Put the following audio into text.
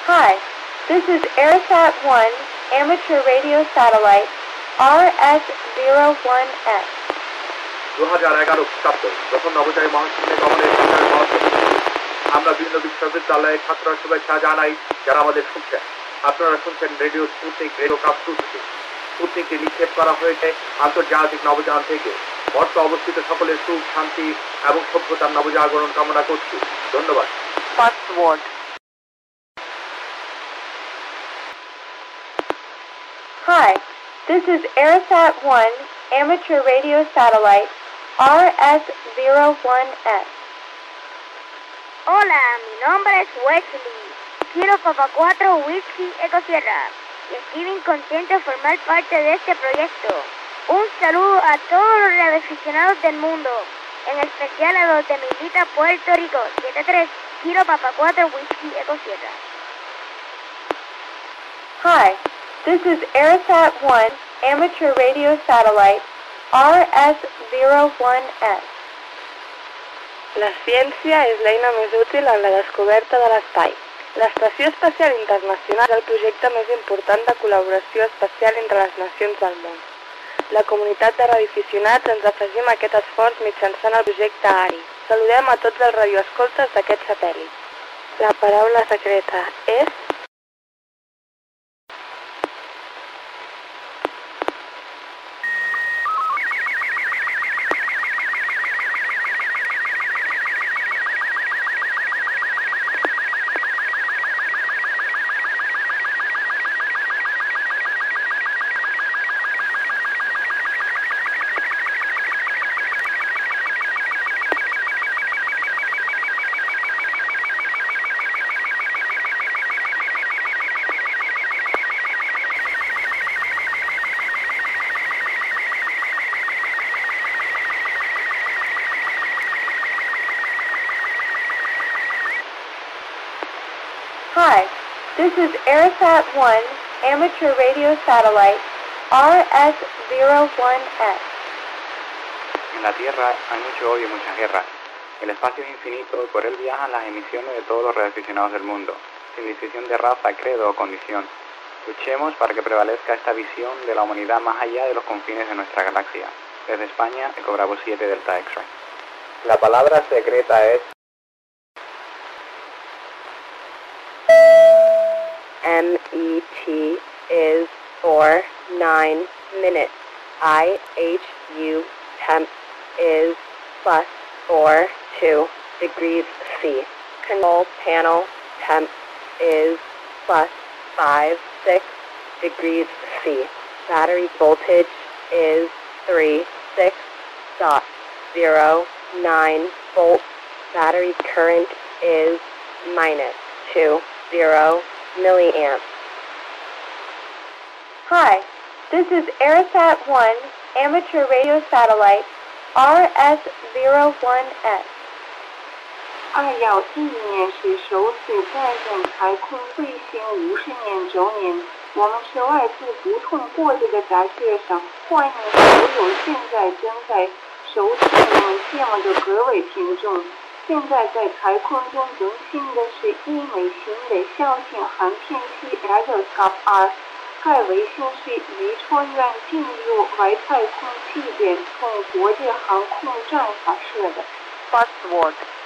Hi, this is AirSat-1 amateur radio satellite RS-01S. 2011 খ্রিস্টাব্দ যখন নবোচারী মহাশূন্যে গমনের সরকার বরাদ্দ করেছে, আমরা বিভিন্ন বিশ্ববিদ্যালয়ের ছাত্ররা শুভেচ্ছা জানাই যারা আমাদের শুনছেন। আপনারা শুনছেন রেডিও স্পুটনিক রেডিও কাপ থেকে। স্পুটনিকটি নিক্ষেপ করা হয়েছে আন্তর্জাতিক নবযান থেকে। বর্তমানে অবস্থিত সকলের সুখ, শান্তি এবং সভ্যতার নবজাগরণ কামনা করছি। ধন্যবাদ। First word. Hi, this is AirSat-1 amateur radio satellite RS-01S. Hola, mi nombre es Wesley. Quiero Papa 4 Whisky Eco Sierra y estoy bien contento de formar parte de este proyecto. Un saludo a todos los radioaficionados del mundo, en especial a los de Milita, Puerto Rico, 73 Kilo Papa 4 Whisky Eco Sierra. Hi, this is AirSat-1 amateur radio satellite RS-01S. La ciència és l'eina més útil en la descoberta de l'espai. L'Estació Espacial Internacional és el projecte més important de col·laboració espacial entre les nacions del món. La comunitat de radioaficionats ens afegim a aquest esforç mitjançant el projecte ARI. Saludem a tots els radioescoltes d'aquest satèl·lit. La paraula secreta és... Hi, this is AirSat-1 amateur radio satellite RS-01S. En la Tierra hay mucho odio y muchas guerras. El espacio es infinito y por él viajan las emisiones de todos los radioaficionados del mundo, sin distinción de raza, credo o condición. Luchemos para que prevalezca esta visión de la humanidad más allá de los confines de nuestra galaxia. Desde España, Eco Bravo 7 Delta X-Ray. La palabra secreta es... MET is for 9 minutes. IHU temp is +42 degrees C. Control panel temp is +56 degrees C. Battery voltage is 36.09 volts. Battery current is -20 milliamps. Hi, this is AirSat-1 amateur radio satellite RS-01S. 211年是首次载人太空飞行50年周年，我们是来自不同国家的大学生，欢迎所有现在正在收听我们节目的各位听众。现在在太空中更新的是一枚新的小型航天器 Radioscope R， 该卫星是宇船员进入外太空期间从国际航空站发射的。 First word.